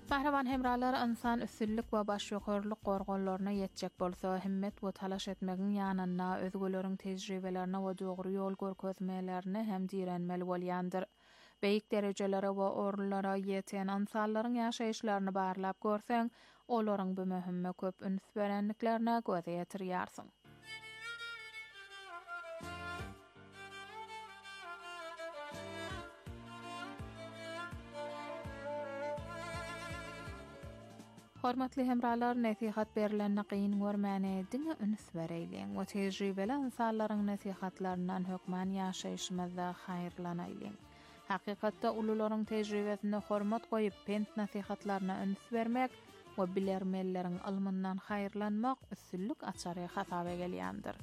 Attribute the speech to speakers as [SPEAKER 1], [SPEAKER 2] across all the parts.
[SPEAKER 1] Mähreban hemralar insan üstünlük we başýokarlyk gorgonlaryna ýetjek bolsa, himmet we talaş etmegiň ýanyna özgöleriň tejribelerine we dogry ýol görkezmelerine hem direnmeli bolýandyr. Beýik derejelere we orullara ýeten insanlaryň ýaşaýyşlaryny barlap görseň, olaryň bu möhümme köp üns berenliklerine göz ýetirýärsiň. Hormatly hemralar, nasihat berilenne qyyn görmäne diňe üns bereýleň we tejribeli insanlaryň nasihatlarynyň hökmen ýaşaýyşymyzda haýyrlanaýlyň. Hakykatda ulularyň tejribesine hormat goýup pent nasihatlaryna üns bermek we bilermelleriň ilmyndan haýyrlanmak üstünlük açary hasaby gelýändir.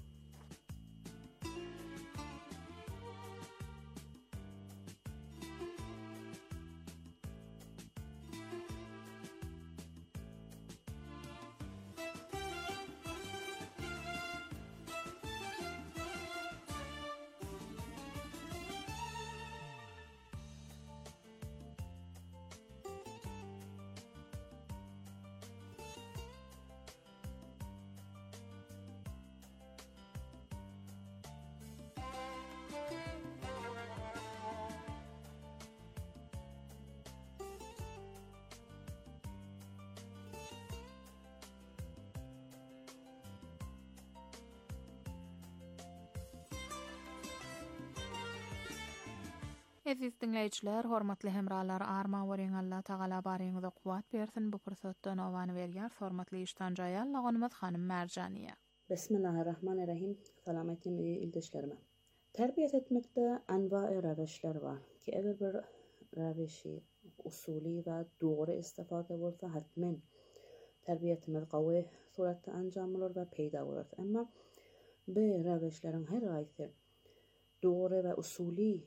[SPEAKER 1] Aziz dinleyijiler, hormatly hemralar, arma weriň Allah Taala baryňyza kuwat bersin. Bu pursatdan owany berýär hormatly işdanjaýal laganymyz hanym Merjaniýa.
[SPEAKER 2] Bismillahirrahmanirrahim. Salametli ildeşlerime. Terbiyet etmekde enva-i ravişler var ki eğer bir ravişi usulî ve doğru istifade bolsa hatmen terbiyetimiz gawy suratda anjam bolar ve peýda bolar. Emma bu ravişleriň her gaýsy doğru ve usulî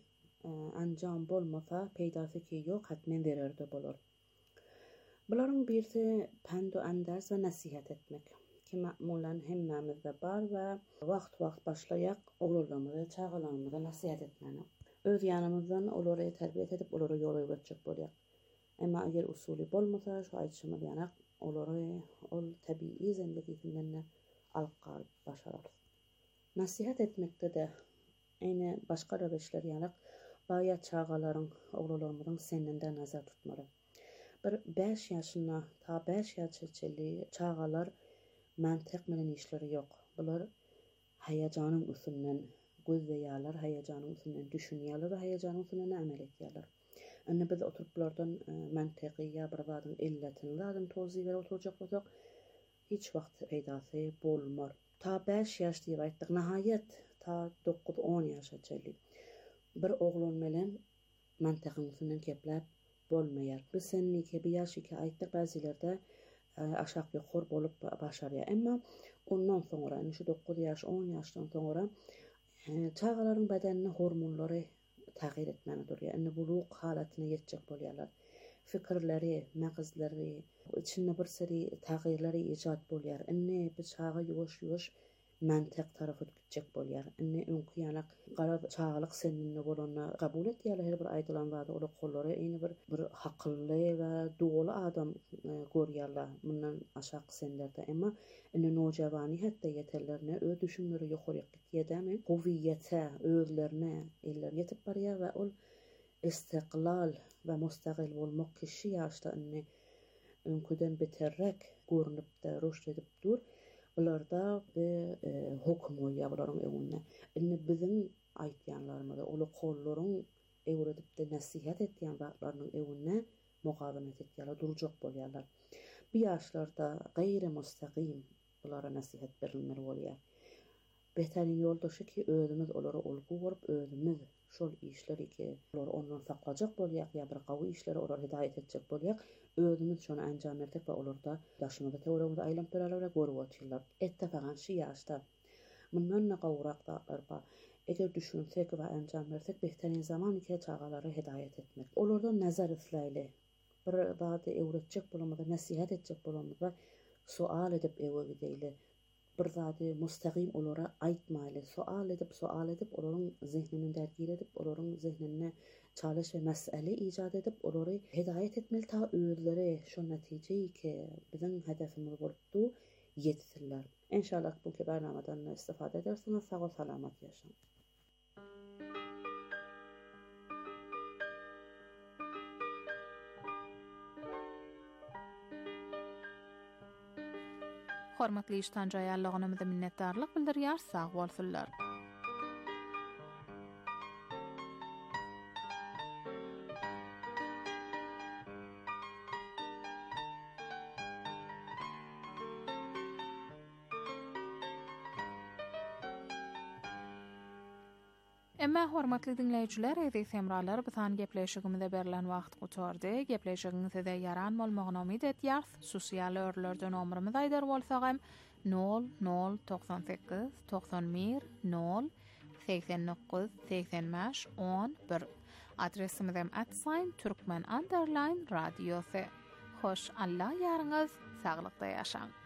[SPEAKER 2] anjam bolmasa peýdasy ýok, hatmen dererde bolar. Bularyň birisi pendo andaz we nasihat etmek. Ki ma'mulan hemmemizde bar we wagt başlaýak oglanmada, çağalanmada nasihat etmeni. Öz ýanymyzdan olary terbiyet edip olary ýola götürjek bolýar. Emma eger usuly bolmasa, şu aýtşymy ýanak olary ol tabii zendeginden alqal başarar. Nasihat etmekde de ene başga ravişler ýanak baýa çağalaryň, oglanlaryň seninden nazar tutmaly. Bir 5 ýaşyna ta 5 ýaşaçyly çağalar mantyk bilen işleri ýok. Bular haýajanyň üstünden gözleýärler, haýajanyň üstünden düşünýärler, haýajanyň üstünden amel etýärler. Anna biz oturup bulardan mantyky ýa bir wadyň illetini lazım tozy berip oturjak bolsak, hiç wagt peýdasy bolmar. Ta 5 ýaş diýip aýtdyk, nahaýat ta 9-10 ýaşaçyly bir oglan bilen mantykyň üstünden kepläp bolmaýar. Biz senniki bir ýaşyky aýtdyk, bazilerde aşak ýokar bolup başarýar. Emma ondan soňra, şu 9 ýaş, 10 ýaşdan soňra çağalaryň bedenine hormonlary tagyr etmeni durýar. Indi buluk halatyna ýetjek bolýarlar. Fikirleri, magazlary, içinde bir seri tagyrlary ijad bolýar. Indi bu çağa ýuwaş-ýuwaş mantyk tarapy gitjek bolýar. Indi öňkü ýanak garab çağalyk seninde bolanyny kabul etýärler. Her bir aýdylan wada ola gollary eýni bir hakylly we dogry adam görýärler mundan aşak senlerde. Emma indi nojawany hatda ýeterlerine öz düşünleri ýokaryk gitýärmi? Howiýete, özlerine eller ýetip barýar we ol istiqlal we mustaqil bolmak kişi ýaşda indi öňküden beterrek görnüpde rüşd edip dur. Bularda hukm bolýar bularyň öňünde. Indi biziň aýtýanlarymyz, ola gollaryň öwredip de nasihat etýän wagtlarynyň öňünde mugawemet etýärler, durjak bolýarlar. Bu ýaşlarda gaýry mustaqim bulara nasihat berilmeli bolýar. Behterin ýoldaşy ki özümiz olary olgu borup özümiz şol işleri ki olar ondan saklajak bolýak ýa bir gawy işleri olar hidaýet etjek bolýak, özümiz şonu anjam berdik we olarda daşymyzda töweregde aýlanp bererler we görüp oturýarlar. Etdefagan şu ýaşda mundan gawrak daglar bar. Eger düşünsek we anjam bersek behterin zaman iki çağalary hidaýet etmek. Olardan nazar isläýli. Bir wada öwretjek bolamada, nasihat etjek bolamada sual edip ewe gideýli. bir zady mustaqim olara aýtmaly, sual edip, olaryň zihnini därgir edip, olaryň zihnine çalış ve mesele ijad edip, olary hidaýet etmeli ta özleri şu netijeyi ki bizim hedefimiz bolupdy ýetsinler. İnşallah bu barnamadan istifade edersiniz. Sağ ol, salamat yaşa.
[SPEAKER 1] Hormatly iştan jaýarlygynymyza minnetdarlyk bildirýär, sag bolsunlar. Emma hormatly dinleýijiler, edip semralar bizan gepleşigimizde berilen wagt gutardy. Gepleşigiňizde ýaran bolmagyna umyt edýär. Sosial örlerden nomrymyz aýdar bolsagam 0098 91 0 89 85 11. Adresimiz hem @Türkmen_radiosu. Hoş Allah ýaryňyz saglykda ýaşaň.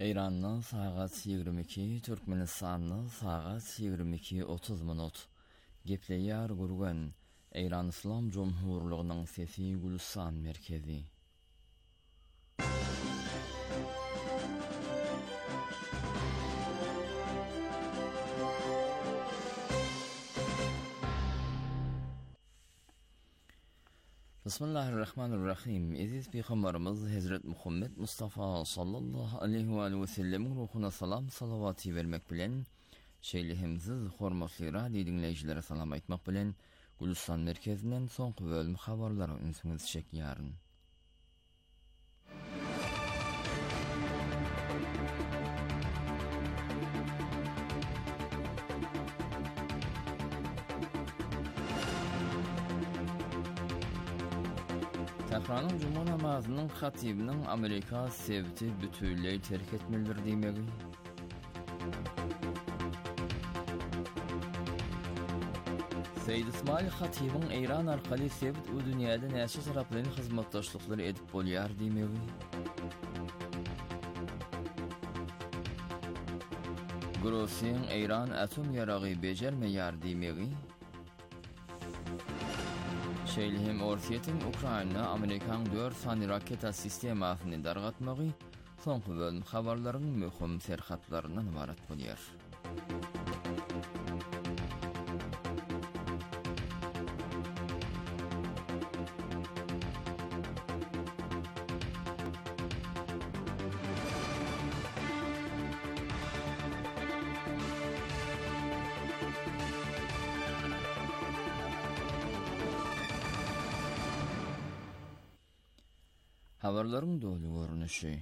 [SPEAKER 3] İran'ın saat 22, Türkmenistan'ın saat 22:30 minut. Gepleýär gurgan İran İslam Cumhurluğu'nun sesi Gülistan merkezi. Bismillahirrahmanirrahim. Aziz Peygamberimiz Hazret Muhammed Mustafa sallallahu aleyhi ve sellem ruhuna salam salavati vermek bilen şeýlihimsiz hormatly radio dinleýijilere salam aýtmak bilen Gülistan merkezinden soňky bölüm habarlary ünsüňiz çekýäryn. Tehranyň Juma namazynyň hatibiniň Amerika sebti bütünlüği terk etmelidir diýmegi. Seyyid İsmail Hatibiň İran arkaly sebt u dünýäde näçe taraplyň hyzmatdaşlyklary edip bolýar diýmegi. Grosiň İran atom ýaragy bejermeýär diýmegi. Şeýlihim Orsiýetiň Ukraina Amerikan 4 sany raketa sistemasyny dargatmagy soňky bölüm habarlarynyň möhüm serhatlaryndan ibarat bolýar. Habarlaryň dolu görnüşi.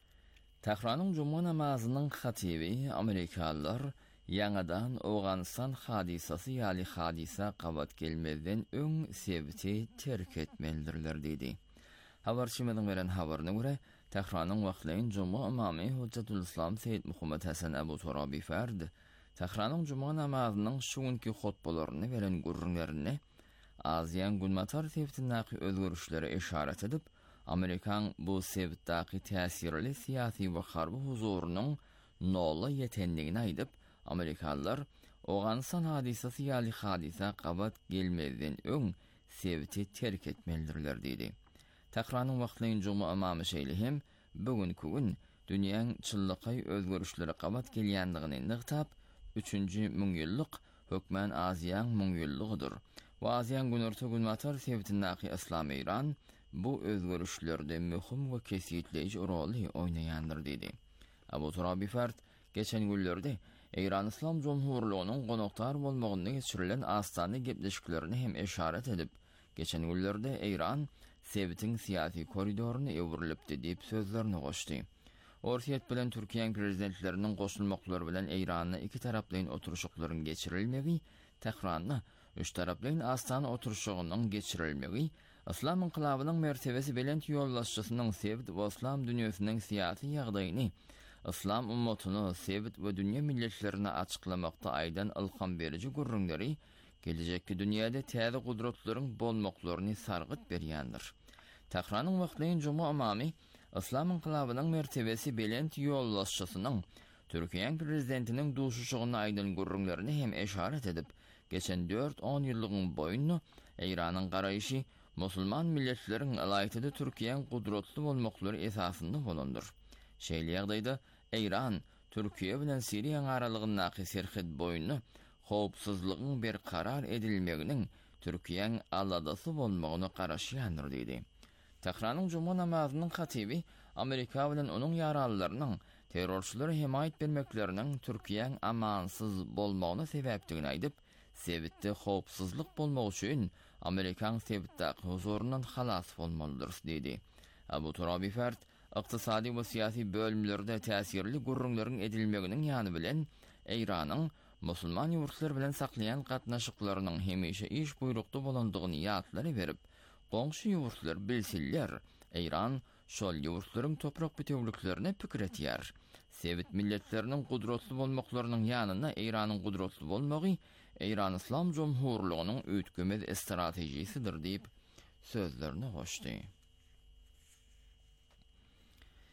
[SPEAKER 3] Tehranyň Juma namazynyň hatibi Amerikalılar ýangadan Awganistan hadisasy ýaly hadisa gabat gelmezden öň sebti terk etmelidirler diýdi. Habarçymyň beren habaryna görä, Tehranyň wagtlaryň Juma imamy Hujjatul Islam Seyyid Muhammed Hasan Abu Turabi Fard, Tehranyň Juma namazynyň şuňky hutbalaryny beren gurrunlaryny Aziýan günmatar sebtindäki özgörüşlere işaret edip, Amerikan bu sebtdäki täsirli siyasi we harby huzurunyň nola ýetenligini aýdyp, Amerikalılar Awganistan hadisasy ýaly hadisa gabat gelmezden öň sebti terk etmelidirler diýdi. Tehranyň wagtlaryň Juma imamy şeýlihim bugünkü gün dünýäň çyllyky özgörüşleri gabat gelýändigini nygtap, 3-nji müňýyllyk hökmen Aziýan müňýyllygydyr. Bu Aziýan günörtü günmatar sebtindäki Islam İran bu özgörüşlerde möhüm we kesitleyici roly oýnaýandyr diýdi. Abu Turabi Fard geçen günlerde İran İslam Cumhurluğu'nun konuktar bolmagyny geçirilen astany gepleşiklerini hem işaret edip, geçen günlerde İran sebtiň siyasi koridoruny ewrilipdi diýip sözlerini goşdy. Orsiýet bilen Türkiýe prezidentleriniň goşulmaklary bilen İranyň iki taraplaryň oturuşyklaryň geçirilmegi, Tehranyň üç taraplaryň astany oturuşygynyň geçirilmegi, İslam inqilabynyň mertebesi bilen ýollaşçysynyň sebt we İslam dünýäsiniň siyasi ýagdaýyny, İslam ummatyny sebt we dünýä milletlerini açyklamakda aýdan ilham berici gurrunlary, gelecekki dünýäde täze gudratlaryň bolmaklaryny sargyt berýändir. Tehranyň wagtlaryň Juma imamy İslam inqilabynyň mertebesi bilen ýollaşçysynyň Türkiýe prezidentiniň duşuşygyny aýdan gurrunlaryny hem işaret edip, geçen 4-10 ýyllygyň boýunny İranyň garaýşy Musulman milletleriň alaýtyda Türkiýeň gudratly bolmaklary esasynda bolandyr. Şeýle ýagdaýda İran, Türkiýe bilen Siriýa aralygyndaky serhit boýuny howpsuzlygyň bir karar edilmeginiň Türkiýeň aladasy bolmagyny garaşýandyr diýdi. Tehranyň Juma namazynyň hatibi Amerika bilen onuň ýaralylarynyň terrorçylary himayet bermekleriniň Türkiýeň amansyz bolmagyny sebäpdigini aýdyp, sebitde howpsuzlyk bolmagy üçin Amerikan sebitdäki huzurundan halas bolmalydyr diýdi. Abu Turabi Fard, ykdysady we siyasi bölümlerde täsirli gurrunlaryň edilmeginiň ýany bilen İranyň musulman ýurtlar bilen saklayan gatnaşyklarynyň hemişe iş buyrukda bolandygyny ýatlary berip, goňşy ýurtlar bilsinler, İran şol ýurtlaryň toprak bütewliklerine pikir etýär. Sebit milletleriniň gudratly bolmaklarynyň ýanyna İranyň gudratly bolmagy İran İslam Cumhurluğu'nun öýtgemez stratejisidir diýip sözlerini goşdy.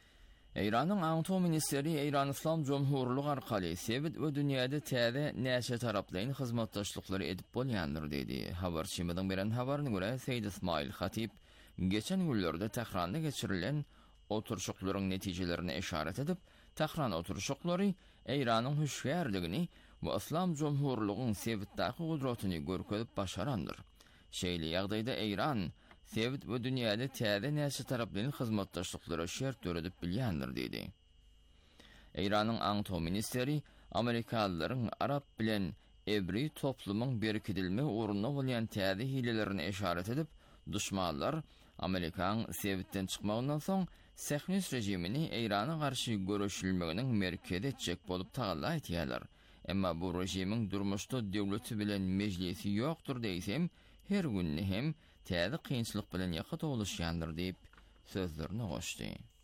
[SPEAKER 3] Eýranyň Aňto ministeri Eýran Islam Jomhurlygy arkaly sebit we dünýäde täze näçe taraplaryň hyzmatdaşlyklary edip bolýandyr dedi. Habarçymyň beren habaryna görä Seýid Ismail Hatip geçen günlerde Tehranda geçirilen oturuşuklaryň netijelerini işaret edip, Tehran oturuşuklary Eýranyň hüşgärligini we Islam Jomhurlygynyň sebitdäki gudratyny görkezip başarandyr. Şeýle ýagdaýda Eýran sebit we dünýäde täze näçe taraplaryň hyzmatdaşlyklary şert töredip bilýändir dedi. Eýranyň Aňto ministeri Amerikalılaryň Arap bilen Ebri toplumyň berkidilme uğruna bolýan täze hilelerini işaret edip, düşmanlar Amerikan sebitden çykmagyndan soň Sähnis rejimini Eýrana garşy görüşilmeginiň merkezi etjek bolup tagalla aýtýarlar. Emma bu rejimiň durmuşda döwleti bilen mejlisi ýokdur diýsem, her günni hem täze kynçylyk bilen ýakat boluşýandyr diýip sözlerini goşdy.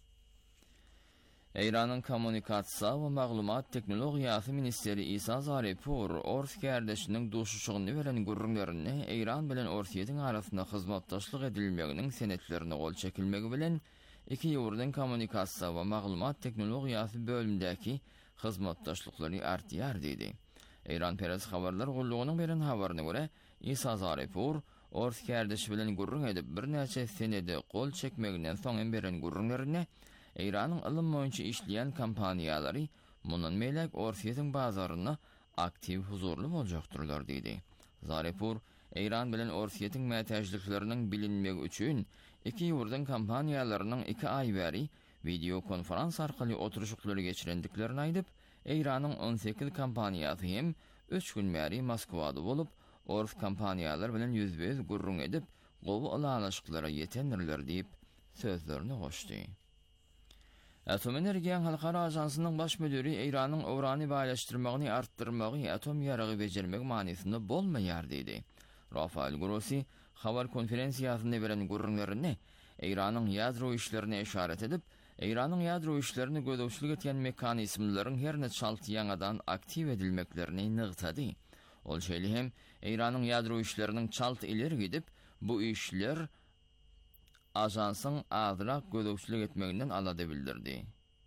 [SPEAKER 3] Eýranyň kommunikasiýa we maglumat teknologiýasy ministeri Isa Zaripur Ors gärdeşiniň duşuşygyny beren gürrüňlerini Eýran bilen Orsiýetiň arasynda hyzmatdaşlyk edilmeginiň senetlerini gol çekilmegi bilen iki ýurduň kommunikasiýa we maglumat teknologiýasy bölümindäki hyzmatdaşlyklary artýar dedi. Eýran Peres habarlar gullugynyň beren habaryna görä Isa Zaripur Ors gärdeşi bilen gürrüň edip bir näçe senede gol çekmeginden soň beren gürrüňlerini Eýranyň ilm boýunça işleýän kompaniýalary mundan meýlek Orsiýetiň bazaryna aktiv huzurly boljakdyrlar dedi. Zaripur Eýran bilen Orsiýetiň mätäçlikleriniň bilinmegi üçin iki ýurduň kompaniýalarynyň 2 ay bäri video konferans arkaly oturuşuklary geçirendiklerini aýdyp, Eýranyň 18 kompaniýasy hem 3 gün bäri Moskwada bolup, Ors kompaniýalar bilen ýüzbeýüz gurrun edip, gowy alanyşyklara ýetendirler diýip sözlerini goşdy. Atom Energiýa Halkara Ajansynyň baş müdiri Eýranyň urany baýlaşdyrmagyny artdyrmagy atom ýaragy bejermek manysynda bolmaýar dedi. Rafael Grossi habar konferensiýasynda beren gurrunlaryny Eýranyň ýadro işlerine işaret edip, Eýranyň ýadro işlerini gödäwçilik etýän mekanizmlaryň herne çalt ýangadan aktiv edilmeklerini nygtady. Ol şeýle hem Eýranyň ýadro işleriniň çalt ileri gidip, bu işler ajansyň azrak gödäwçilik etmeginden alady bildirdi.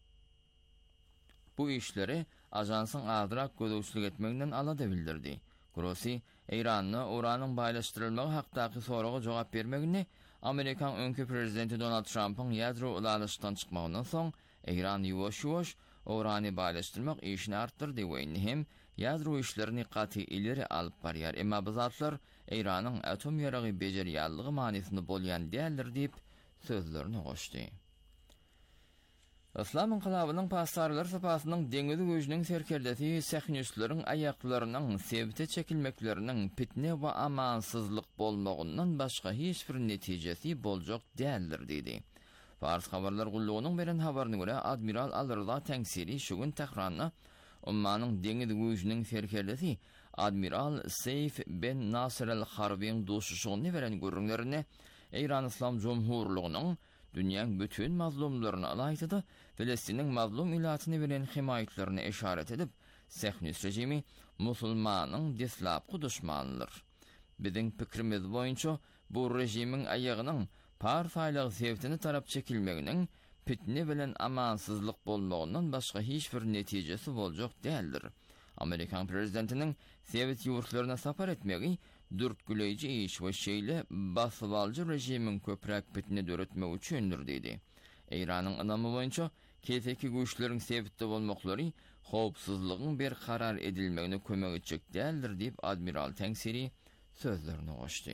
[SPEAKER 3] Bu işleri ajansyň azrak gödäwçilik etmeginden alady bildirdi. Grossi Eýranyň uranyň baýlaşdyrylmagy hakdaky soraga jogap bermegini Amerikan öňkü prezidenti Donald Trump'ın ýadro ulanışdan çykmagyndan soň Eýran ýuwaş-ýuwaş urany baýlaşdyrmak işini artdyrdy we hem ýadro işlerini gaty ileri alyp barýar. Emma bu zatlar Eýranyň atom ýaragy bejerýärligi manysynda bolýan däldir diýip sözlerini goşdy. Islam inqilabynyň pasarlar sapasynyň deňizi güýjüniň serkerdesi Sähnisliň aýaklarynyň sebite çekilmekleriniň pitne we amansızlyk bolmagyndan başga hiç bir netijesi boljak däldir dedi. Fars habarlar gullugynyň beren habaryna görä Admiral Al-Rıza Tengsiri şu gün Tehranda ummanyň deňizi güýjüniň serkerdesi Admiral Seyf ben Nasir el-Harbiň duşuşygyny beren gürrüňlerini Eýran Islam Jomhurlygynyň dünýäň bütün mazlumlaryny alaýtdy, Filistiniň mazlum ilatyny bilen himayetlerini işaret edip, Sähnis rejimi musulmanyň deslapky düşmanlydyr. Biziň pikrimiz boýunça bu rejimiň aýagynyň parfaýlyk sebitini tarap çekilmeginiň pitne bilen amansızlyk bolmagyndan başga hiç bir netijesi boljak däldir. Amerikan prezidentiniň sebit ýurtlaryna sapar etmegi dürtgüleýici iş we şeýle basbalcı rejimiň köpräk pitne döretmek üçindir dedi. Eýranyň anamy boýunça keseki güýçleriň sebitde bolmaklary howpsuzlygyň bir karar edilmegine kömek etjek däldir diýip Admiral Tengsiri sözlerini goşdy.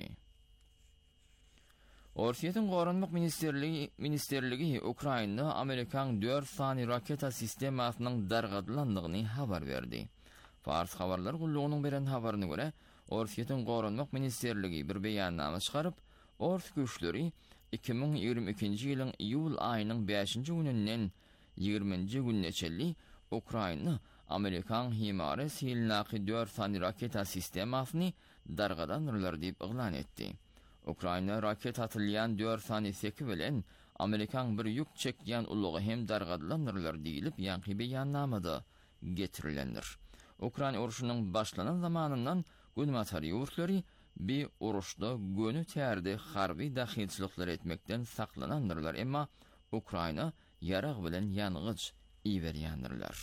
[SPEAKER 3] Orsiýetiň Gorunmak ministerligi Ukraina Amerikan 4 sany raketa sistemasynyň dargadylandygyny habar berdi. Fars habarlar gullugynyň beren habaryna görä Orsiýetiň Gorunmak ministerligi bir beýannama çykaryp, Ors güýçleri 2022-nji ýylyň iýul aýynyň 5-nji gününden 20-nji günneçeli Ukraina Amerikan himary silnaky 4 sany raketa sistemasyny dargadandyrlar diýip iglan etdi. Ukraina raket atylýan 4 sany seki bilen Amerikan bir ýük çekýän ulugy hem dargadlandyrlar diýilip ýanky beýannamada getirilendir. Ukraina uruşunyň başlanan zamanyndan Günmatary ýurtlary bir uruşda gönü tärde harby dahilçilikler etmekden saklanandyrlar. Emma Ukraina yaraq bilen ýanygyç iberýändirler.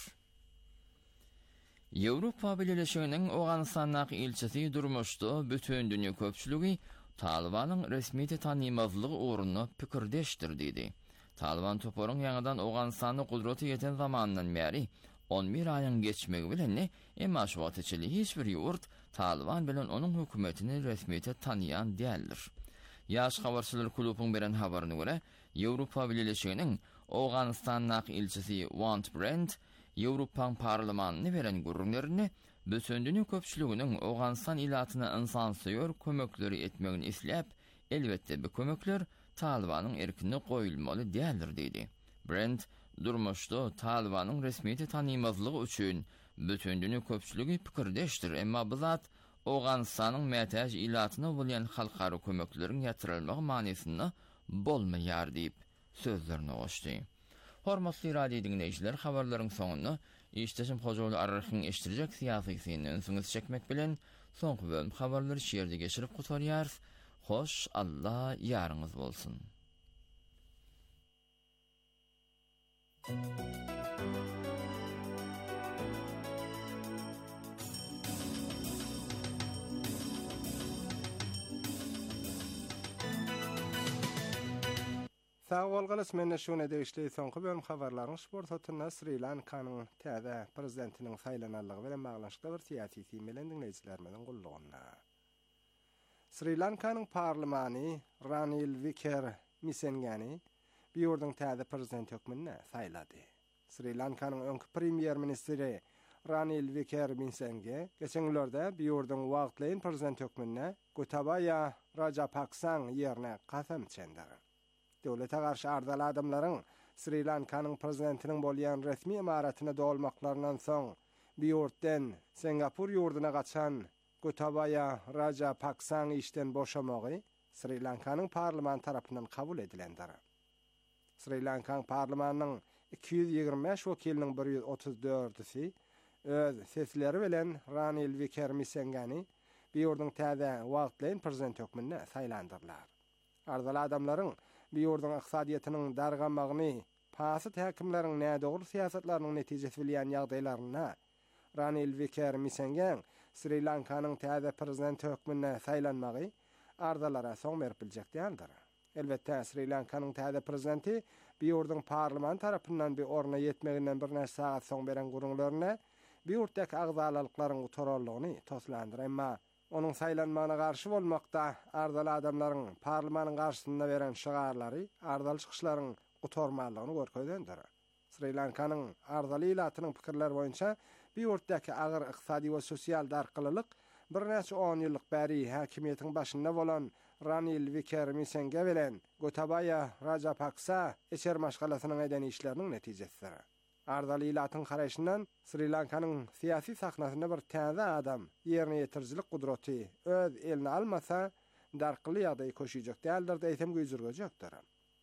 [SPEAKER 3] Ýewropa Birleşiginiň Owganistanyň ilçesi durmuşdy bütün dünýä köpçüligi Talibanyň resmi tanymazlygy uğruna pikirdeşdir dedi. Taliban toporyň ýangydan Owganistanyň gudraty ýeten zamanyndan bäri 11 aýyň geçmegi bilen emma şu wagt içinde hiç bir ýurt Taliban bilen onuň hökümetini resmi tanıyan däldir. Ýaş habarçylar klubynyň beren habaryna görä, Ýewropa Birleşiginiň Owganistanyň ilçesi Want Brent Ýewropa parlamentine beren gurrunlaryny bütün dünýä köpçüliginiň Owganistan ilatyna insansyýor kömekleri etmegini isläp, elbetde bu kömekler Talibanyň erkine goýulmaly däldir dedi. Brent durmuşda Talibanyň resmi tanymazlygy üçin bütün dünýä köpçüligi pikirdeşdir, emma bu zat Owganistanyň mätäj ilatyna bolýan halkara kömekleriň ýatyrylmagy manysynda bolmaýar diýip sözlerini goşdy. Hormatly radio dinleýijiler, habarlaryň soňunda işdeşim hojaly arrykyň eşdirjek syýasy synyň öňüňiz çekmek bilen soňky bölüm habarlary şeýerde geçirip gutarýar. Hoş Allah ýaryňyz bolsun.
[SPEAKER 4] Sağ bolgalas menne şuna degişli soňky bölüm habarlaryň sport hotuna Sri Lankanyň täze prezidentiniň saýlananlygy bilen baglanşykda bir syýasy meselem dinleýijilerimiň gullugyna. Sri Lankanyň parlamentini Ranil Wickremesinghe bir ýurduň täze prezident hökmüne saýlady. Sri Lankanyň öňki premier ministri Ranil Wickremesinghe geçen ýyllarda bir ýurduň wagtly prezident hökmüne Gotabaya Rajapaksaň ýerine gasam çendir. Döwlete garşy ardaly adamlaryň Sri Lankanyň prezidentiniň bolýan resmi imaratyna dolmaklaryndan soň bir ýurtdan Singapur ýurduna gaçan Gotabaya Rajapaksaň işden boşamagy Sri Lankanyň parlament tarapyndan kabul edilendir. Sri Lankanyň parlamentiniň 225 wekiliniň 134-si öz sesleri bilen Ranil Wickremesinghe bir ýurduň täze wagtly prezident hökmüne saýlandyrlar. Ardaly adamlaryň bir ýurduň ykdysadyýatynyň dargamagyny, pasyt häkimleriň nädogry syýasatlarynyň netijesi bilen ýagdaýlaryna Ranil Wickremesinghe Sri Lankanyň täze prezident hökmüne saýlanmagy ardalara soň berip biljek däldir. Elbetde Sri Lankanyň täze prezidenti bir ýurduň parlament tarapyndan bir orna ýetmeginden bir näçe saat soň beren gurulmaryna bir ýurtdaky agzalyklaryň utarallygyny toslandyr, emma onun saýlanmagyna garşy bolmakda ardaly adamlaryň parlamentiniň garşysynda beren şygarlary ardaly çykyşlaryň utarmalygyny görkezdendir. Sri Lankanyň ardaly ilatynyň pikirleri boýunça bir ýurtdaky agyr ykdysady we sosial darkylylyk bir näçe 10 ýyllyk bäri häkimiýetiň başynda bolan Ranil Wickremesinghe bilen Gotabaya Rajapaksa eşer maşgalasynyň eden işleriniň netijesidir. Ardaly ilatyň garaşyndan Sri Lankanyň syýasy sahnasyna bir täze adam ýerine ýetirjilik gudraty öz eline almasa darkyly ýagdaý köşüjek däldir diýsem güýjürgejekdir.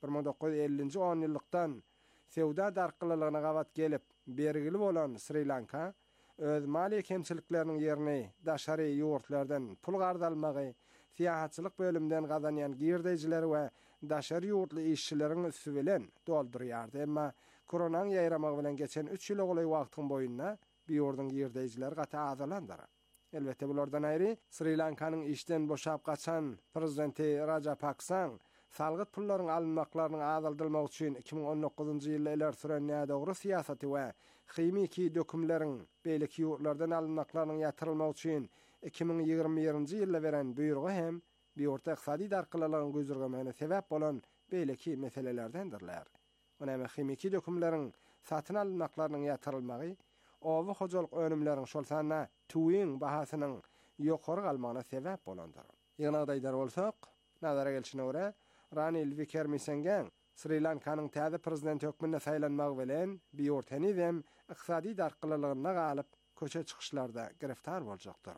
[SPEAKER 4] 1950-nji 10 ýyllykdan sewda darkylylygyna gawat gelip bergili bolan Sri Lanka öz mali kemçilikleriniň ýerini daşary ýurtlardan pul gardalmagy, syýahatçylyk bölümden gazanýan girdejler we daşary ýurtly işçileriň üstü bilen doldurýardy, emma koronaň ýaýramagy bilen geçen 3 ýyl ogly wagtyň boýundan bir ýurduň girdejleri gata azalandyr. Elbetde bulardan aýry Sri Lankanyň işden boşap gaçan prezidenti Rajapaksaň salgyt pullaryň alınmaklaryny azaldylmak üçin 2019-njy ýylda eler süren nädogry syýasaty we hymiki dökümleriň beýleki ýurtlardan alınmaklaryny ýatyrylmak üçin 2021-nji ýylda beren buýrugy hem bir ýurtda ykdysady darkylylygyň güýjürgemegine sebäp bolan beýleki meselelerdendirler. Onama hymiki dökümleriň satyn alynmaklarynyň ýatyrylmagy owy hojalyk önümleriň şol sanna tuýyň bahasynyň ýokary galmagyna sebäp bolandyr. Ýygnaýdaýdar bolsak, nazara gelişine görä Ranil Wickremesinghe Sri Lankanyň täze prezident hökmüne saýlanmagy bilen bir ýurt hem ykdysady darkylylygyna galyp köçe çykyşlarda giriftar boljakdyr.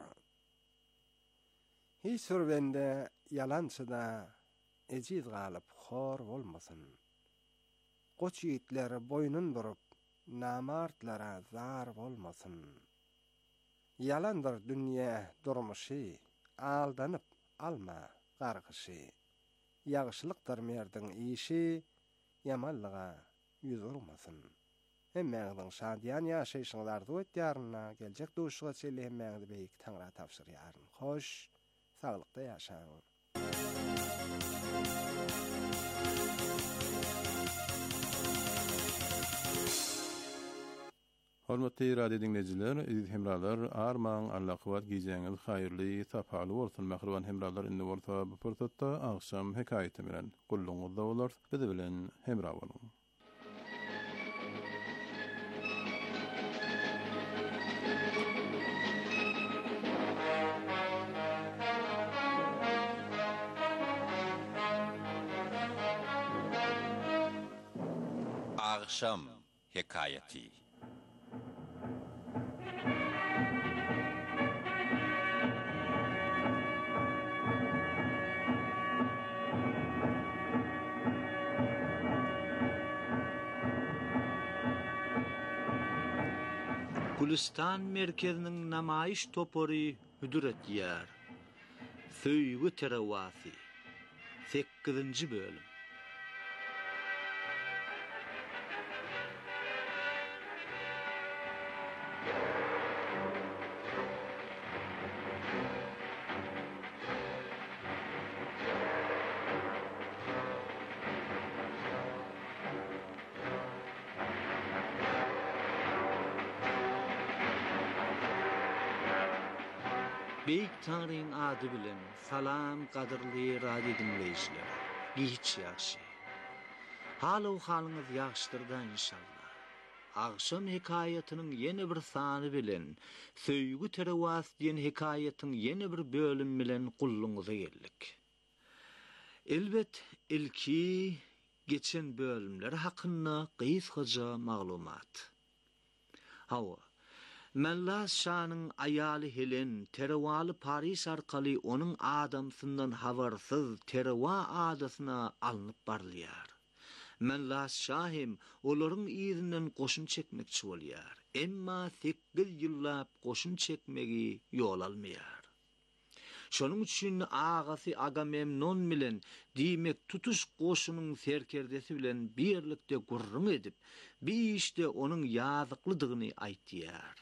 [SPEAKER 4] Hiç sürwende ýalançyda ejiz galyp hor bolmasyn. Goç ýigitler boýnun durup namartlara zar bolmasyn. Yalandyr dünýä durmuşy, aldanyp alma gargyşy. Ýagşylykdyr merdiň işi, ýamanlyga yüz vurmasyn. Hemmeňiň şadyan ýaşaýşyňlardy ötýärine geljek duşuga çeli hemmeňizi beýik Taňra tapşyrýaryn. Hoş, saglykda ýaşaň.
[SPEAKER 5] Hormatly radio dinleyijiler, aziz hemralar, armaň Allah kowat giýjeňiz haýyrly, sapaly bolsun. Mähriban hemralar indi bolsa bu pursatda akşam hekaýeti bilen gulluňyzda bolar. Biz bilen hemra boluň.
[SPEAKER 6] Akşam hekayeti.
[SPEAKER 7] Gülistan merkezinin namayiş topori hüdüret ýer. Söýgü terawasy. 8-nji bölüm. Beýik Taňryň ady bilen salam gadyrly radio dinleýijiler. Giç ýaşy. Haly halyňyz ýaşdyrda inşallah. Akşam hekaýatynyň ýene bir sany bilen, söýgü terewas diýen hekaýatyň ýene bir bölüm bilen gulluňyza geldik. Elbet ilki geçen bölümler hakynda gysgaça maglumat. Hawa Mellas Şah'nın ayalı Helen Terewalı Paris arkaly onun adamsından habarsyz Terewa adasına alınıp barlyar. Mellas Şahim olaryň ýerinden goşun çekmekçi bolýar. Emma 8 ýyllap goşun çekmegi ýol almaýar. Şonuň üçin agasy Agamemnon bilen diýmek tutuş goşunyň serkerdesi bilen birlikde gurrun edip, bir işte onun ýazyklydygyny aýtýar.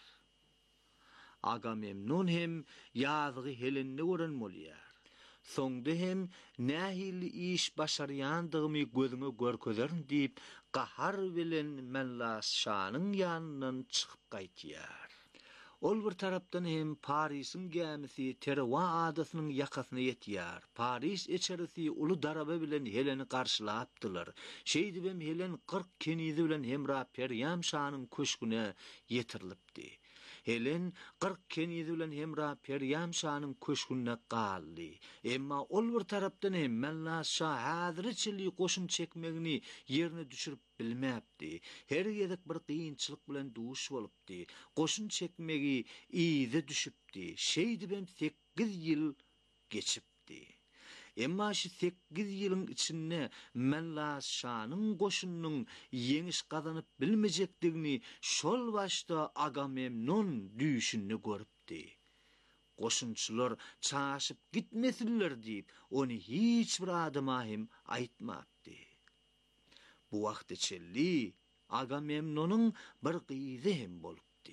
[SPEAKER 7] Agamemnon hem ýazygy Helen'de gören bolýar. Soňda hem nähili iş başarýandygymy gözüňe görkezern diýip gahar bilen Mellas Şah'nyň ýanyndan çykyp gaýtýar. Ol bir tarapdan hem Paris'in gemisi Terewa adasynyň ýakasyna ýetýär. Paris eçerisi uly daraba bilen Helen'i garşylapdylar. Şeýdi hem Helen 40 kenizi bilen hemra Peryam Şah'nyň köşküne ýetirilipdi. Helen 40 kenizi bilen hemra Peryam Şah'nyň köşküne galdy. Emma ol bir tarapdan hem Mellas Şah häzirçili goşun çekmegini ýerine düşürip bilmäpdi. Her ýerek bir kynçylyk bilen duş bolupdy. Goşun çekmegi iýde düşüpdi. Şeýdi hem 8 ýyl geçipdi. Emma şu 8 ýylyň içinde Mellas Şah'nyň goşunynyň ýeňiş gazanyp bilmejekdigini şol başda Agamemnon düşünni görüpdi. Goşunçylar çaşyp gitmesinler diýip ony hiç bir adama hem aýtmapdy. Bu wagt içelli Agamemnonyň bir gyzy hem bolupdy.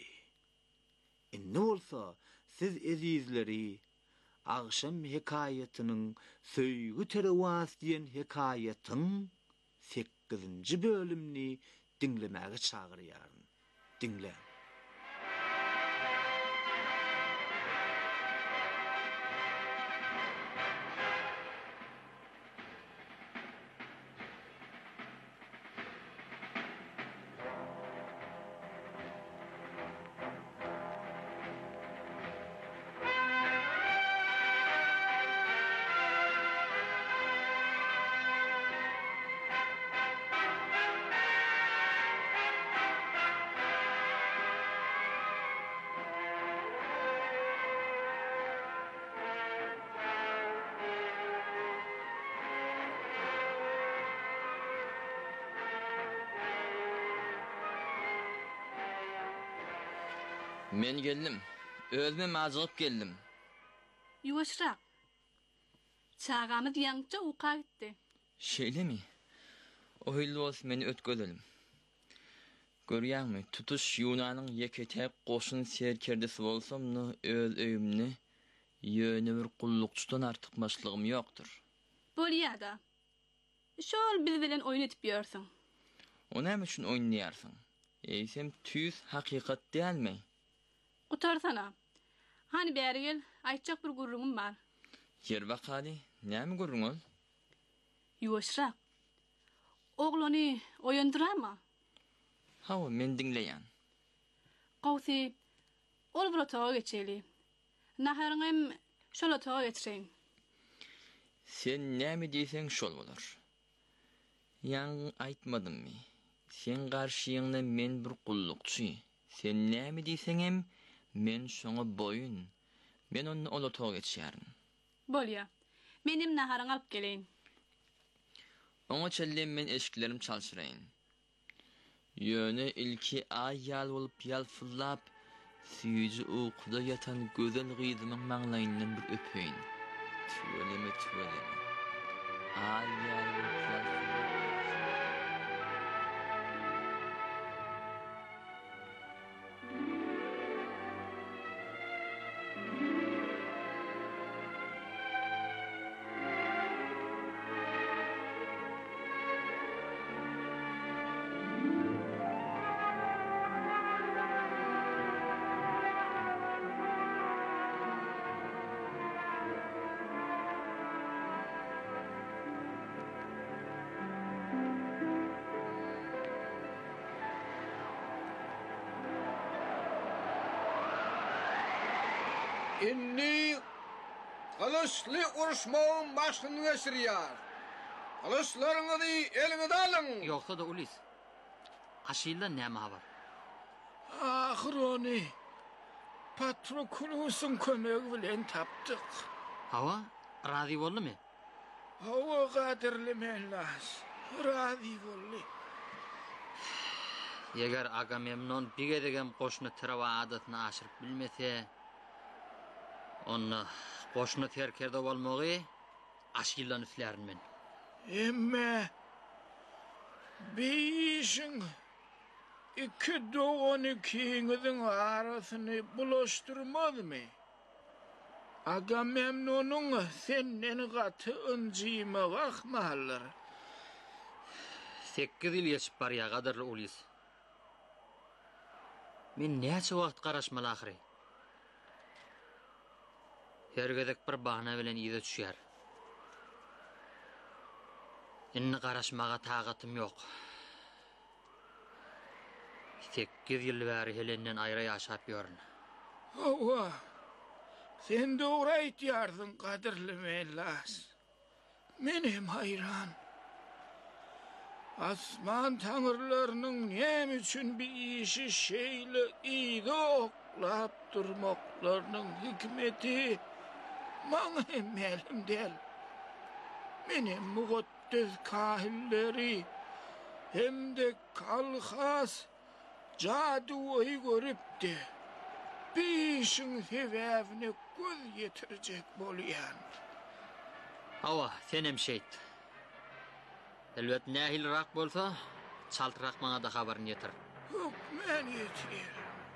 [SPEAKER 7] Ne bolsa siz ezizleri Akşam hekaýatynyň söýgü terewas diýen hekaýatyň 8-nji bölümni dinlemäge çagyrýaryn. Dinle.
[SPEAKER 3] Men geldim. Özüme mazgyp geldim.
[SPEAKER 8] Yuvaşrak. Çağamız ýança uka gitdi.
[SPEAKER 3] Şeýlemi? O hilli bolsa meni ötgölelim. Görýärmi, tutuş Yunanyň ýeketek goşun serkerdisi bolsamny öz öýümni ýöne bir gullukçydan artykmaçlygym ýokdur.
[SPEAKER 8] Bolýada. Şol biz bilen oýnatyp ýörsiň.
[SPEAKER 3] O näme üçin oýnaýarsyň? Eýsem tüýs hakykat dälmi?
[SPEAKER 8] Otarsana. Hani bäri gel, aýtjak bir gurrugum bar.
[SPEAKER 3] Yer bakady, näme gurrun ol?
[SPEAKER 8] Ýuwaşrak. Oglany oýandyrama?
[SPEAKER 3] Hawa men diňleýän.
[SPEAKER 8] Gowsy, ol bir otağa geçeli. Naharyňym şol otağa geçeň.
[SPEAKER 3] Sen näme diýseň şol bolar. Ýan aýtmadymmy? Sen garşyňda men bir gullukçy. Sen näme diýseňem men şoňa boyun. Men onu ol otağa geçýärin.
[SPEAKER 8] Bolýa. Menim naharyň alyp geleýin.
[SPEAKER 3] Oňa çellem men eşiklerim çalşyraýyn. Ýöne ilki aýal bolup ýalfyllap, süýji uykuda ýatan gözel gyzymyň maňlaýyndan bir öpeýin. Tüweleme. Aýal bolup ýalfyllap.
[SPEAKER 9] Inni kılıçlı uruşmağın başını geçiriyar. Kılıçlarınızı elinize alın.
[SPEAKER 10] Yoksa da ulis. Aşıyla näme habar?
[SPEAKER 9] Ahir onu Patrokulusun kömegi bilen tapdyk.
[SPEAKER 10] Hawa, razi boldymy?
[SPEAKER 9] Hawa gadirli mellas. Razi boldy.
[SPEAKER 10] Eger Agamemnon bige degen goşuny tirawa adatyny aşyryp bilmese, onu goşuny terkerde bolmagy aşylan üflärin men.
[SPEAKER 9] Emme bişin iki doğanı kiňiziň arasyny bulaşdyrmadymy? Agamemnonyň senden gaty ynjyma bakmalar.
[SPEAKER 10] 8 ýyl geçip barýar gadarly ulis. Men näçe wagt garaşmaly ahyry? Hergedek bir bahana bilen ýyza düşýär. Inni garaşmaga tagatym ýok. 8 ýyl bäri Helenden aýra ýaşap ýörün.
[SPEAKER 9] Hawa, sen dogry aýtýarsyň gadirli mellas. Menem hayran. Asman taňyrlarynyň näme üçin bir işi şeýle ýyda oklap durmaklarynyň hikmeti maňa hem ma'lum däl. Menem muqaddes kahilleri hemde Kalhas jaduwy görüpdi. Bişin sebäbine göz ýetirjek bolýan.
[SPEAKER 10] Hawa, senem şeýt. Elbet nähilrak bolsa, çaltyrak maňa da habaryny ýetir.
[SPEAKER 9] Men ýetir.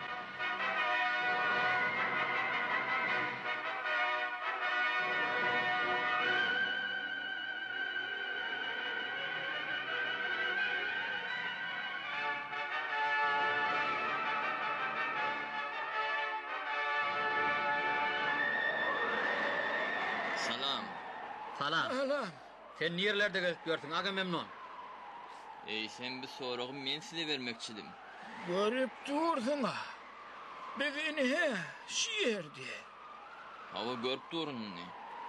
[SPEAKER 3] Salam.
[SPEAKER 9] Salam.
[SPEAKER 10] Sen nerlerde gezip ýörsiň Agamemnon?
[SPEAKER 3] Sen bir soragym men size bermekçidim.
[SPEAKER 9] Görüp dursun ha. Begini şiirdi.
[SPEAKER 3] Hawa görüp durunny.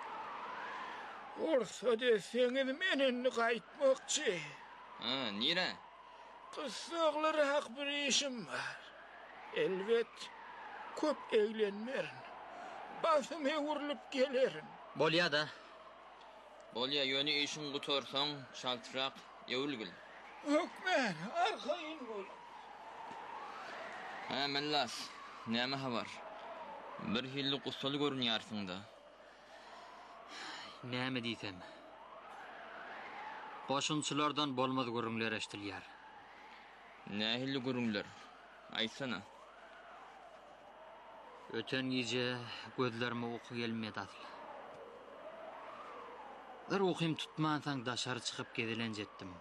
[SPEAKER 9] Orsa deseňiz menini gaýtmakçy.
[SPEAKER 3] Ha, nire?
[SPEAKER 9] Kıssaglara hak bir işim var. Elbet köp eýlenmerin. Basymy urulyp gelerin.
[SPEAKER 10] Bolýa-da.
[SPEAKER 3] Bolýa ýöne işin gutorsaň, çaltyrak ýewilgil.
[SPEAKER 9] Hökmen, arkaýyn bol.
[SPEAKER 3] Ha, mellas, näme habar? Bir hilli gusaly görünýärsiň da.
[SPEAKER 10] Näme diýsem? Goşunçylardan bolmaz görüňler eşdilýär.
[SPEAKER 3] Nähilli görüngler? Aýsana.
[SPEAKER 10] Öten gece gözlerime uyku gelmedi atıl. Bir uykym tutmadan daşarı çıkıp gedilen jettim.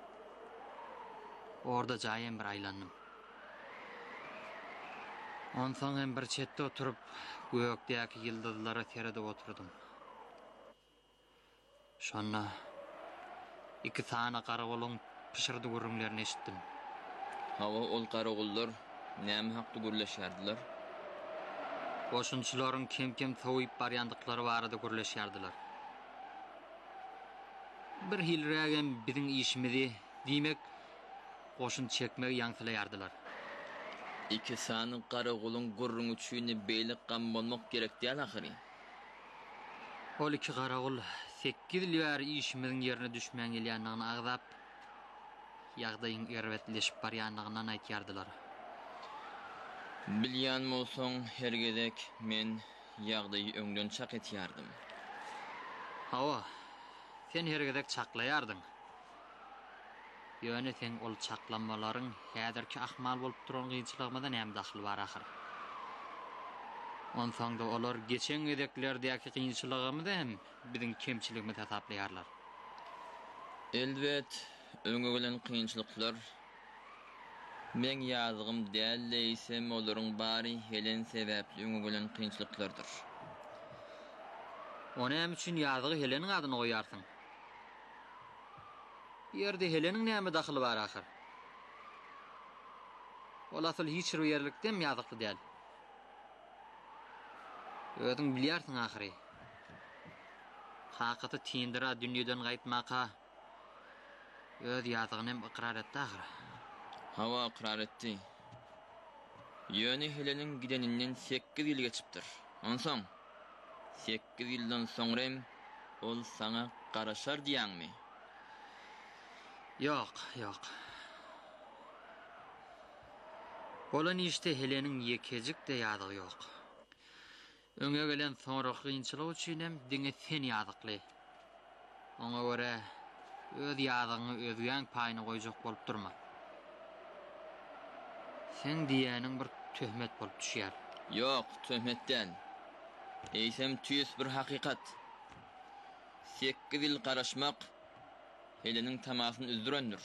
[SPEAKER 10] Orada jayem bir aylandım. Ondan hem bir çette oturup gökdäki yıldızlara teredip oturdum. Şonna iki tane garagolun pişirdi gürrünglerini eşittim.
[SPEAKER 3] Hawa ol garagullar näme hakda gürleşýärdiler?
[SPEAKER 10] Koşunçylaryň kim tawyp barýandyklary barada gürleşýärdiler. Bir hilrägem biziň işimizi diýmek koşun çekmegi ýaňsylaýardylar.
[SPEAKER 3] İki sany garagulun gürrüňi üçini beýlik gam bolmak gerek diýär ahyry.
[SPEAKER 10] Ol iki garagul 8 ýyl bäri işimiziň ýerine düşmän gelýändigini agdap, ýagdaýyň erwetleşip barýandygyndan aýtýardylar.
[SPEAKER 3] Bilýän bolsaň hergedek men ýagdaýy öňden çak etýärdim.
[SPEAKER 10] Hawa, sen hergedek çaklaýardyň. Ýöne sen ol çaklanmalaryň häzirki ahmal bolup duran gynçylygymyza näme dahly bar ahyr? Ondan da olar geçen edeklerdäki gynçylygymyzy hem biziň kemçiligimizi tapaplaýarlar.
[SPEAKER 3] Elbet, öňe gelen kynçylyklar men ýazgym däleýsem olaryň bary helen sebäpli öňe gelen kynçylyklardyr.
[SPEAKER 10] Ona hem üçin ýazgy Heleniň adyny goýarsyň. Ýerde Heleniň näme dahly bar ahyr? Ol asl hiç bir ýerlikden ýazykly däl. Özüň bilýärsiň ahyry. Hakaty tindira dünýeden gaýtmaka öz ýazygyny ikrar etdi ahyry.
[SPEAKER 3] Hawa ikrar etdi. Ýöne Heleniň gideninden 8 ýyl geçipdir. Onsoň 8 ýyldan soňrem ol sana garaşar diýäňmi?
[SPEAKER 10] Yok. Olan işte Helen'in yekecik de yadığı yok. Öňe gelen sonra kynçylyk üçinem diňe sen ýazykly. Oňa göre öz ýazygyny özgäň paýyna goýjak bolup durma. Sen diýäniň bir töhmet bolup düşýär.
[SPEAKER 3] Yok, töhmetden. Eýsem tüýüs bir hakykat. 8 ýyl garaşmak Heleniň tamasyny üzdürendir.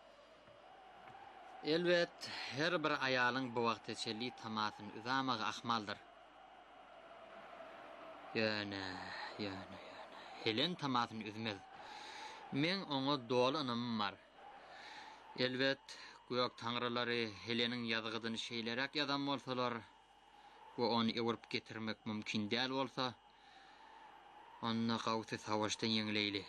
[SPEAKER 10] Elbet, her bir aýalyň bu wagtçely tamasyny üzamagy ahmaldyr. Ýöne. Helen tamasyny üzmez. Men oňa dolu ynymym bar. Elbet, gök taňrylary Heleniň ýazgydyny şeýleräk ýazan bolsalar, bu onu ewirip getirmek mümkin däl bolsa, onna gawsy savaşdan ýeňleýli.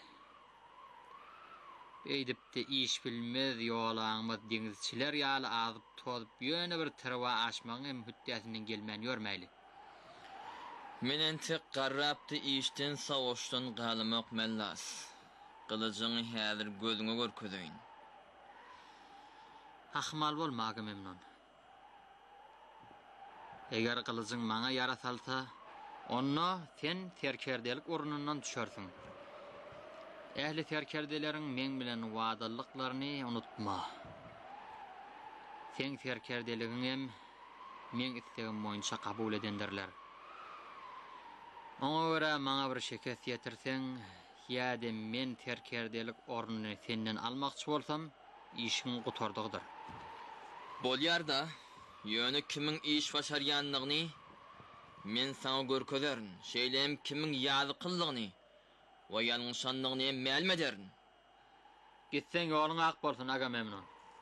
[SPEAKER 10] Eýdip de iş bilmez ýolaňyz deňizçiler ýaly azyp tozup ýöne bir terwa aşmagyň hem hüddäsinden gelmän ýörmäýli.
[SPEAKER 3] Menen tek garrapdy işden savaşdan galymak mellas. Gylyjyňy häzir gözüňe görkedeýin.
[SPEAKER 10] Ahmal bolmagy memnun. Eger gylyjyň maňa ýara salsa, onda sen terkerdelik ornundan düşersiň. Ähli terkerdelerin men bilen wadalyklaryny unutma. Sen terkerdeligiňi men istegim boýunça kabul edendirler. Oňa görä maňa bir şeket ýetirseň, ýa-da men terkerdelik ornuny senden almakçy bolsam, işiň gutardygdyr.
[SPEAKER 3] Bolýar da, ýöne kimiň iş başarýanlygyny men saňa görkezerin, şeýlem kimiň ýazyklygyny we ýalňyşanlygyny ma'lum ederin.
[SPEAKER 10] Gitseň ýoluň ak bolsun aga memnun.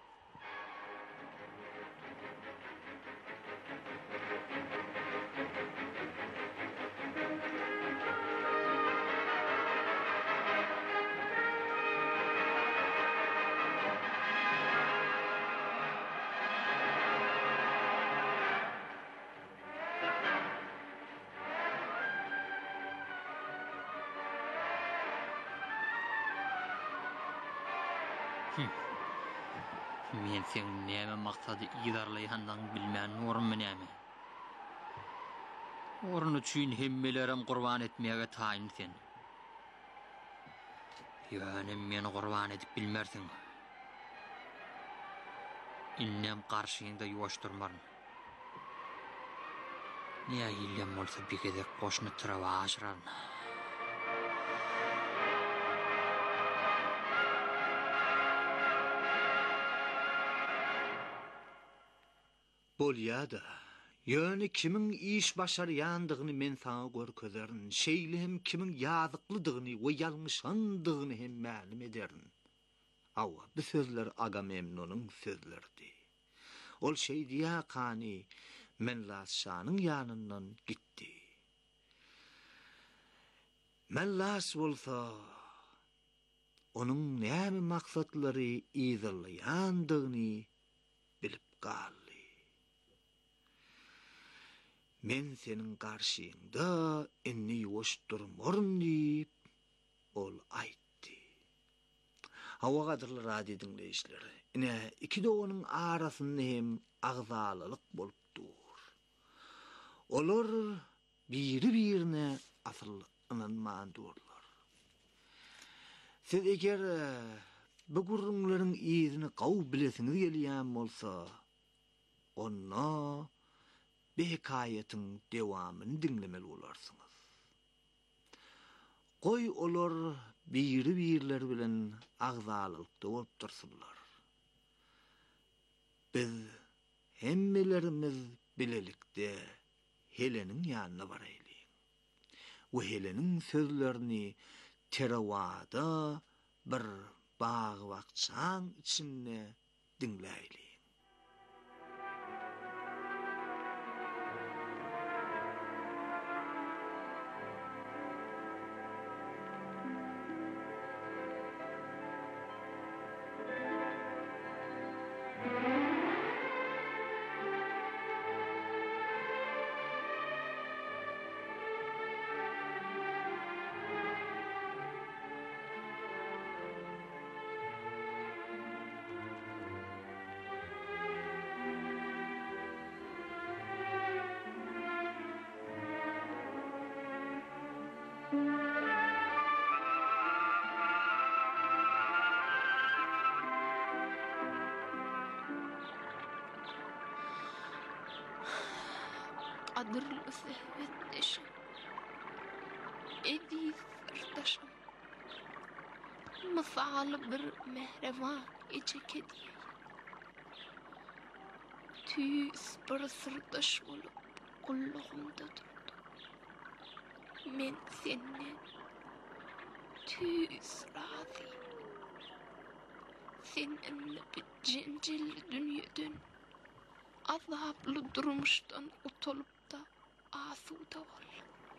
[SPEAKER 10] Men sen näme maksady ýydarlaýandan bilmän orunmy näme? Orun üçin hemmelerem gurban etmege taýin sen. Ýöne meni gurban edip bilmersiň. innem qarşyňda ýuwaşdyrmaryn. Niye illem bolsa bir gezek goşny tıraba aşıran. Bolýada, ýöne kimin iş başarýandygyny men saňa görkezerin, şeýle hem kimin ýazyklydygyny we ýalňyşandygyny hem ma'lum ederin. Awa, bu sözler Agamemnonyň sözlerdi. Ol şey diýä kany Menlas şanyň ýanyndan gitdi. Menlas bolsa onuň näme maksatlary ýazylýandygyny bilip galdy. Men senin karşıyında enni ýuwaşdyrmaryn diýip ol aýtdy. Hawa gadyrly radio dinleýişleri. Ine iki doganyň arasynda hem agzalylyk bolup dur. Olar biri-birine asyl inanmandyrlar. Siz eger bu gurrunlaryň ýerini gaw bilesiňiz gelýän bolsa, onna bu hikayetin devamını dinlemeli olarsınız. Koy olar biri-birler bilen agzalylykda bolup dursunlar. Biz hemmelerimiz bilelikde Helen'in ýanyna barayly. We Helen'in sözlerini terawada bir bağ wagtçaň içinde dinleýli.
[SPEAKER 11] Adırlı sehvetleşim, ediz ırtaşım, mısalı bir mehrevan ecek hediye. Tüys bir sırdaş olup kulluğumda durdu. Men senden tüys razıyım. Sen enne bir cencilli dünyadan, azaplı durmuştan utolup da asuda ol.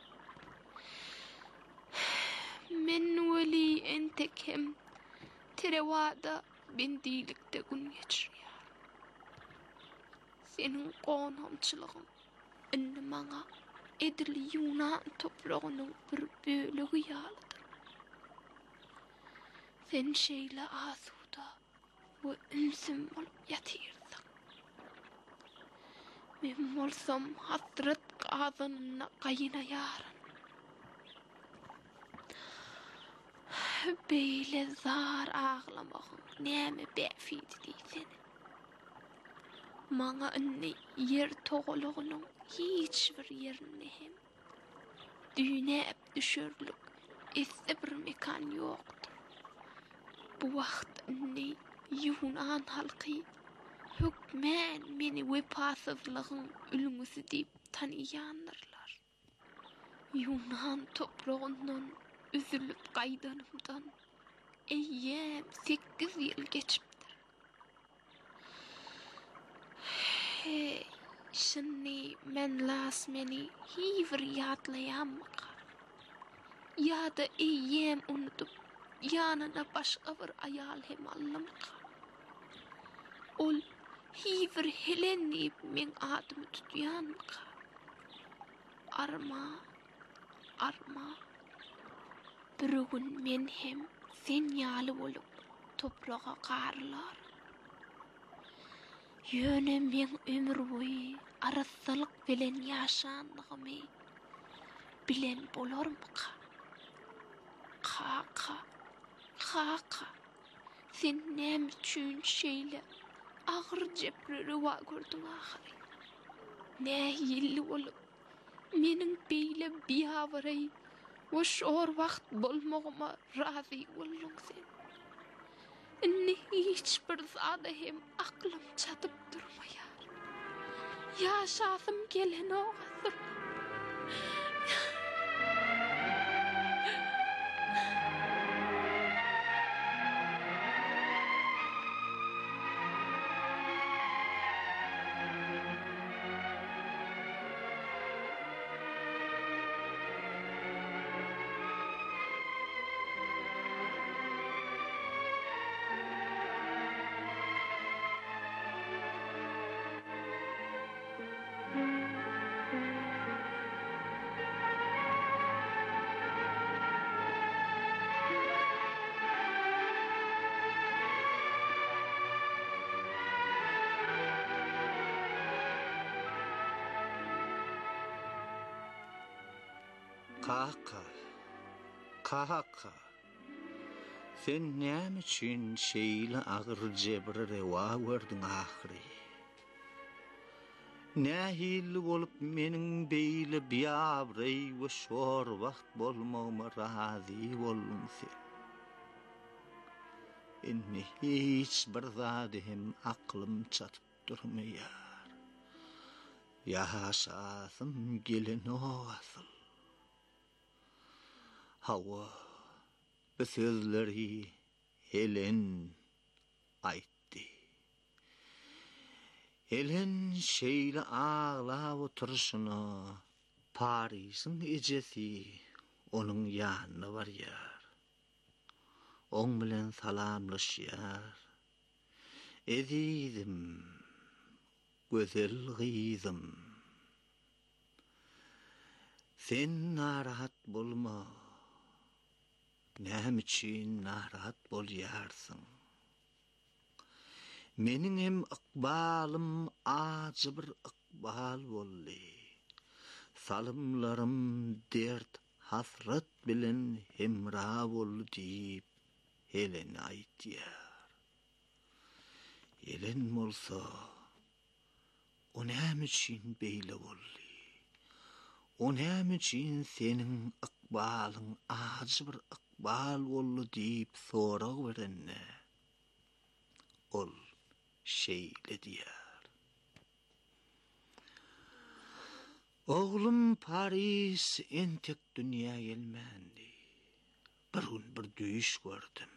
[SPEAKER 11] Men weli entek hem terewada bendilikde gün geçiriyor. Senin qonamçılığın enne maňa edili Yunan toprağının bir bölegi ýalydyr. Sen şeýle asuda we ünsüm bolup ýatyrsyň. Men bolsam hasret gazanyna gaýnaýaryn. Beýle zar ağlamagyň näme bäfidi diýsen. Maňa indi yer togulugynyň hiç bir ýerinde hem düýnäp düşürlik esde bir mekan ýokdur. Bu wagt indi Yunan halky hükmen meni wepasızlygyň ülüňüsi diýip tanıýanlarlar. Yunan toprağından üzülüp gaýdanymdan eýýem 8 ýyl geçipdir. Hey, şinni Menlas meni hiçbir ýatlaýanmaka. Ýa-da eýýem unutup ýanyna başga bir aýal hem allamaka. Ol hiçbir Helen diýip men adymy tutýanmaka. Arma, bir gün men hem sen ýaly bolup toprağa garlar. Ýöne men ömür boyu arassalyk bilen ýaşandygymy bilen bolarmyka? Kaka, sen näme üçin şeýle ağır cepriri va gördün ahiri. Ne yilli olup, menin beyle biavaray, o şor vakt bolmağıma razı oldun sen. Inni hiçbir zada hem aklım çatıp durmayar. Yaşasım gelen oğazır.
[SPEAKER 7] Kaka. Sen näme üçün şeýle agyr jebri rewa gördün ahiri? Nähili bolup meniň beýle biabray we şor wagt bolmagyma razy boldun sen. Inni hiç bir zady hem aklym çatyp durmaýar. Yaşasym gelen oğasıl. Hawa bu sözleri Helen aytdy. Helen şeýle ağlap oturşyny Parisyň ejesi onuň ýanyna barýar. Oň bilen salamlaşýar. Ezizim, gözel gyzym. Sen narahat bolma. Näme üçin narahat bolýarsyň? Meniň hem ykbalym ajy bir ykbal boldy. Salymlarym dert, hasrat bilen hemra boldy diýip Helen aýtýar. Helen bolsa, o näme üçin beýle boldy? O näme üçin seniň ykbalyň ajy bir ykbal boldy diýip sorag berenne? Ol şeýle diýär. Oglum Paris entek dünýä gelmändi. Bir gün bir düýüş gördüm.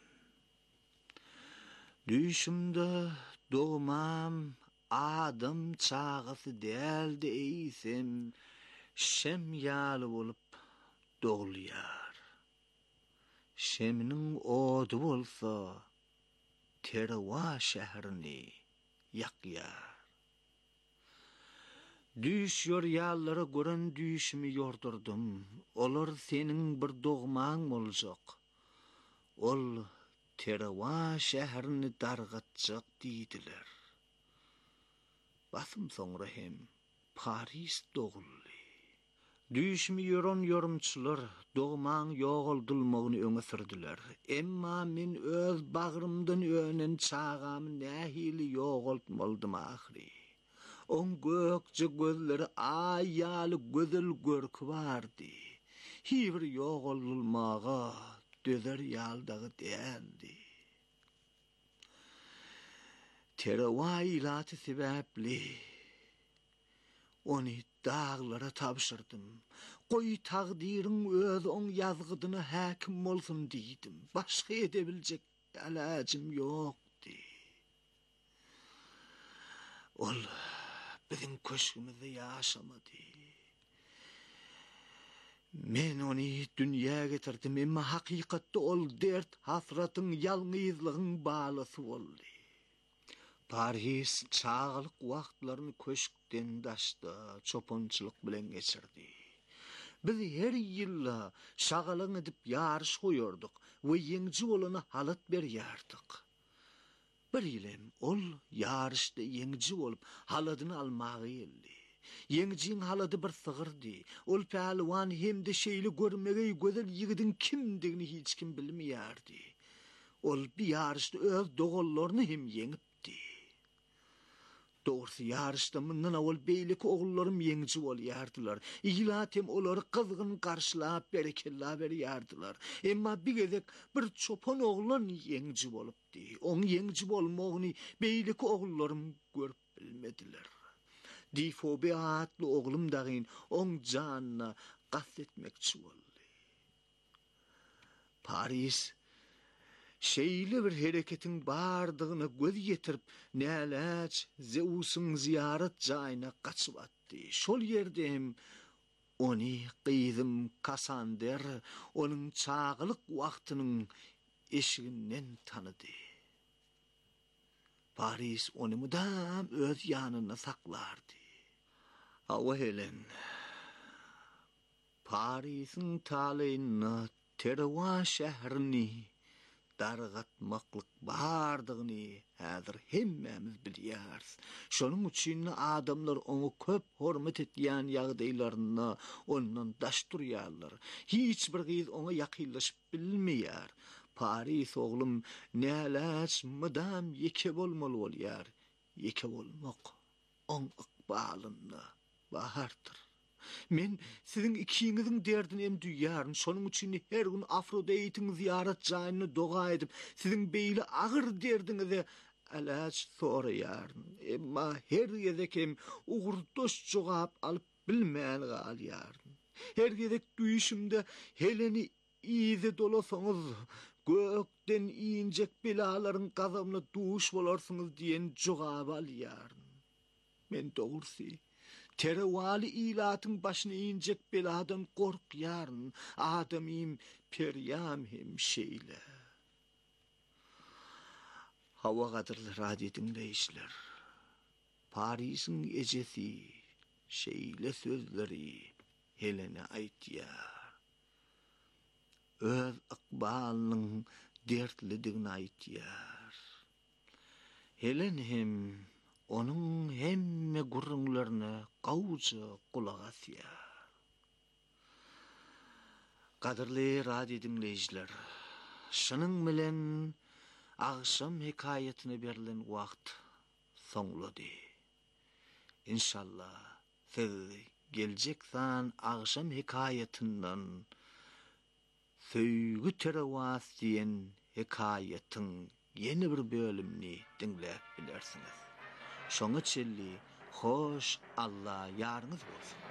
[SPEAKER 7] Düýüşümde doğmam adam çağısı däldi eýsem, şem ýaly bolup dogulýar. Şeminiň odu bolsa, Terwa şäherini ýakýar. Düýüş ýorýallara gören düýüşimi ýordurdum. Olar seniň bir dogmaň boljak. Ol Terwa şäherini dargatjak diýdiler. Basym soňra hem Paris doguldy. Düýüşimi ýören ýorumçylar dogmaň ýoguldylmagyny öňe sürdiler. Emma men öz bagrymdan önen çağamy nähili ýogultmaldym ahiri. On gökçe gözleri aýaly gözel görki bardy. Hiçbir ýoguldylmaga dözer ýaldagy däldi. Terwa ilaty sebäpli ony dağlara tapşyrdım. Goý tagdyryň öz oň ýazgydyna häkim bolsun diýdim. Başga edebiljek ilajym ýokdy. Ol biziň köşkümizde ýaşamady. Men ony dünýäge getirdim, emma hakykatda ol dert, hasratyň, ýalňyzlygyň balysy boldy. Paris çağlyk wagtlaryny köşkden daşda, çopançylyk bilen geçirdi. Biz her ýylla şagalyň edip ýarış goýardyk we ýeňji bolany halat berýärdik. Bir ýylem ol ýarışda ýeňji bolup haladyny almagy geldi. Ýeňjiň halady bir sygyrdy. Ol pälwan hemde şeýle görmegi gözel ýigidiň kimdigini hiç kim bilmeýärdi. Ol bir ýarışda öz dogallaryny hem ýeňipdi. Doğrusu yarışdamından awal beýleki oğullarym ýeňji bolýardylar. İlatem olary kızgın karşylap berekella berýärdiler. Emma bir gezek bir çopan oğlan ýeňji bolupdy. Oň ýeňji bolmagyny beýleki oğullarym görüp bilmediler. Difobe atly oğlum dagyn oň janyna gastetmekçi boldy. Paris şeýle bir hereketin bardygyna göz ýetirip näläç Zeusyň ziyaret jaýyna gaçyp atdy. Şol ýerde hem ony gyzym Kasander onuň çağlyk wagtynyň eşiginden tanydy. Paris ony mudam öz ýanyna saklardy. Awa Helen Parisyň talyny Terwa şäherini dargatmaklyk bardygyny häzir hemmemiz bilýäris. Şonuň üçin adamlar onu köp hormat etýän ýagdaýlaryna ondan daş durýarlar. Hiç bir gyz ona ýakynlaşyp bilmeýär. Paris oglum näläç mydam ýeke bolmaly bolýar. Ýeke bolmak oň ykbalyny bahardyr. Men sizin ikiňiziň derdini hem duýaryn. Şonuň üçin her gün Afrodite'ň ziyaret jaýyny doga edip, sizin beýle agyr derdiňizi äläç soraýaryn. Emma her gezek hem ugurdoş jogap alyp bilmän galýaryn. Her gezek duýuşymda Heleni iýde dolasaňyz, gökden iýinjek belalaryň gazamyna duş bolarsyňyz diýen jogap alýaryn. Men dogrusu Terwali ilatyň başyna iňjek beladan gorkýaryn. Adamym peryam hem şeýle. Hawa gadyrly radio dinleýişler. Parisyň ejesi şeýle sözleri Helene aýtýar. Öz ykbalynyň dertlidigini aýtýar. Helen hem onuň hemme gurrunlaryna gawjy kulak asýar. Gadyrly radio dinleýişler, şunyň bilen agşam hekaýatyna berilen wagt soňlady. İnşallah siz geljekden agşam hekaýatyndan Söýgü Terwas diýen hekaýatyň ýeni bir bölümini dinläp bilersiňiz. Şoňa çelli hoş Allah ýarňyz bolsun.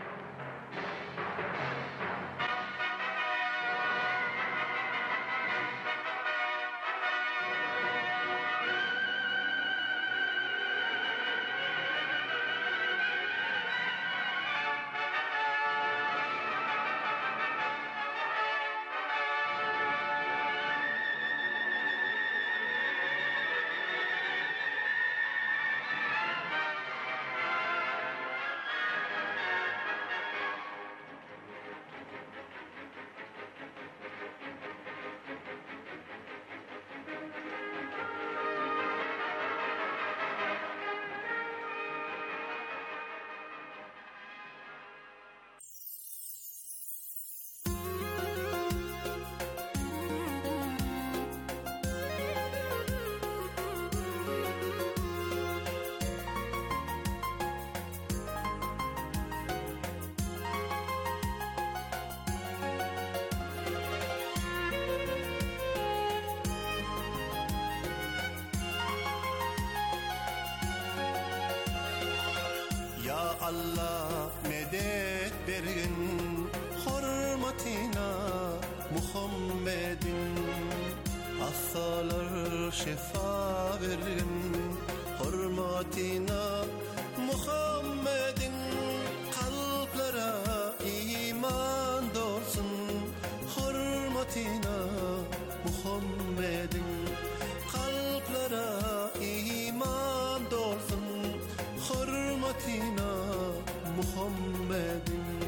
[SPEAKER 12] Allah medet bergin hormatina Muhammedin hastalar şifa bergin hormatina Muhammedin kalplara iman dolsun hormatina Muhammedin kalplara iman dolsun hormatina Muhammedin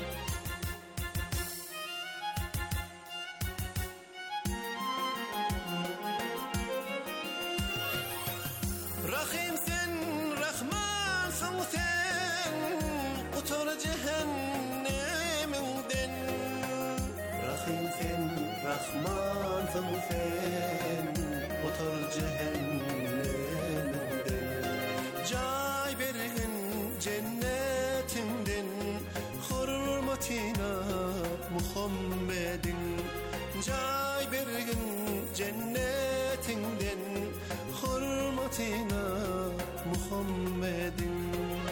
[SPEAKER 12] Rahim sen Rahman sen utar cehenneminden Rahim sen Rahman sen utar cehenneminden cennetinden hurmatina Muhammedin jay bergin cennetinden hurmatina Muhammedin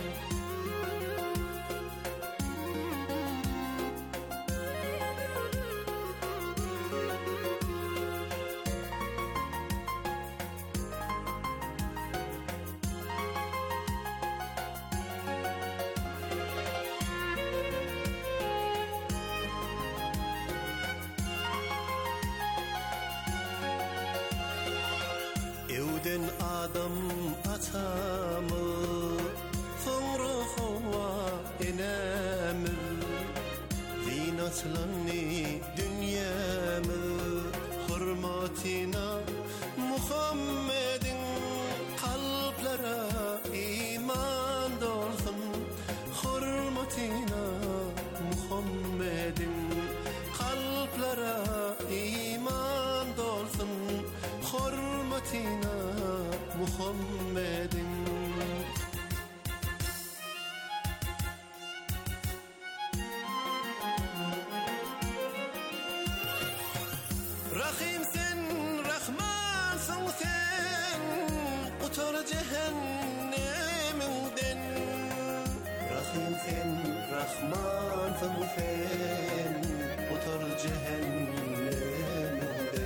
[SPEAKER 12] Evden adam atamı sonra hava enemir zinatlanni dünyamı hurmatina Muhammedin kalplara iman dolsun hurmatina Muhammedin kalplara iman dolsun hurmatina Muhammedin Rahim sen Rahmansın sen Utur cehenneminden Rahim sen Rahmansın sen Utur cehennemden